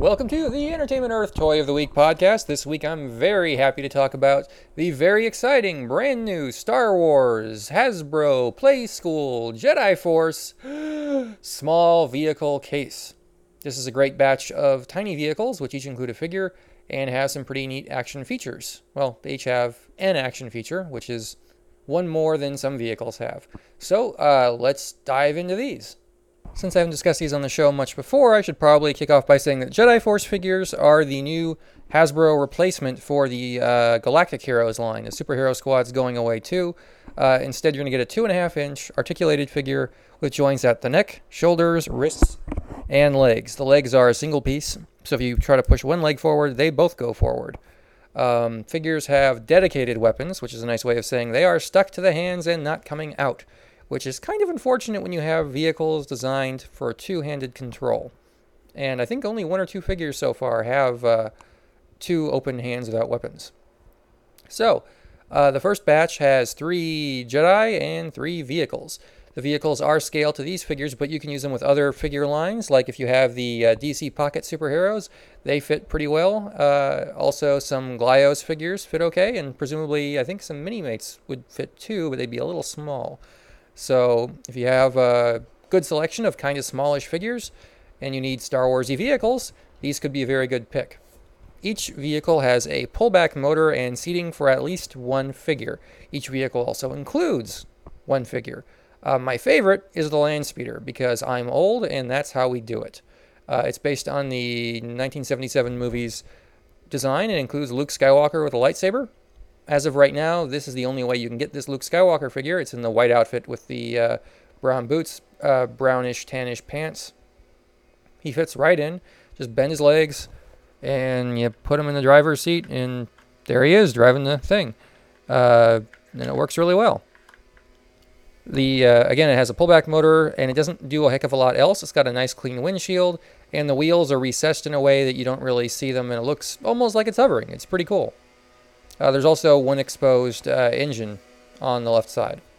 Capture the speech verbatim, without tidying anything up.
Welcome to the Entertainment Earth Toy of the Week podcast. This week I'm very happy to talk about the very exciting, brand new Star Wars Hasbro Playskool Jedi Force small vehicle case. This is a great batch of tiny vehicles, which each include a figure and have some pretty neat action features. Well, they each have an action feature, which is one more than some vehicles have. So uh, let's dive into these. Since I haven't discussed these on the show much before, I should probably kick off by saying that Jedi Force figures are the new Hasbro replacement for the uh, Galactic Heroes line. The Superhero Squad's going away too. Uh, instead, you're going to get a two and a half inch articulated figure with joints at the neck, shoulders, wrists, and legs. The legs are a single piece, so if you try to push one leg forward, they both go forward. Um, figures have dedicated weapons, which is a nice way of saying they are stuck to the hands and not coming out, which is kind of unfortunate when you have vehicles designed for two-handed control. And I think only one or two figures so far have uh, two open hands without weapons. So, uh, the first batch has three Jedi and three vehicles. The vehicles are scaled to these figures, but you can use them with other figure lines, like if you have the uh, D C Pocket Superheroes, they fit pretty well. Uh, also, some Glyos figures fit okay, and presumably, I think some Mini-Mates would fit too, but they'd be a little small. So if you have a good selection of kind of smallish figures and you need Star Wars-y vehicles, these could be a very good pick. Each vehicle has a pullback motor and seating for at least one figure. Each vehicle also includes one figure. Uh, my favorite is the Land Speeder because I'm old and that's how we do it. Uh, it's based on the nineteen seventy-seven movie's design. It includes Luke Skywalker with a lightsaber. As of right now, this is the only way you can get this Luke Skywalker figure. It's in the white outfit with the uh, brown boots, uh, brownish, tannish pants. He fits right in. Just bend his legs, and you put him in the driver's seat, and there he is, driving the thing. Uh, and it works really well. The uh, again, it has a pullback motor, and it doesn't do a heck of a lot else. It's got a nice clean windshield, and the wheels are recessed in a way that you don't really see them, and it looks almost like it's hovering. It's pretty cool. Uh, there's also one exposed uh, engine on the left side.